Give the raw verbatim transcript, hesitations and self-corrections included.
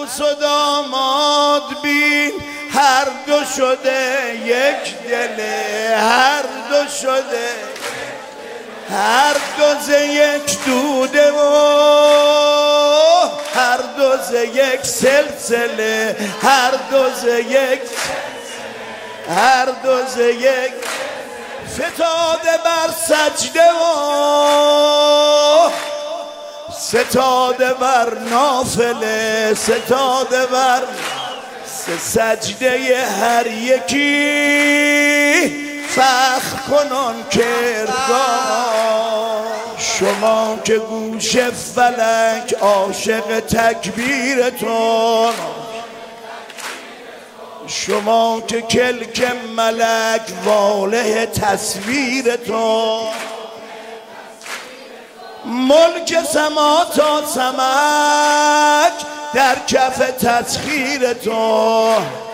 عروس و داماد بین، هر دو شده یک دله، هر دو شده هر دو ز یک دوده و هر دو ز یک سلسله، هر دو ز یک هر دو ز یک فتاده بر سجده و ستاده بر نافله، ستاده بر سجده هر یکی فخر کنان کردگار. شما که گوش فلک عاشق تکبیرتون، شما که کلک ملک واله تصویرتون، ملک سما تا سمک در کف تسخیرتون.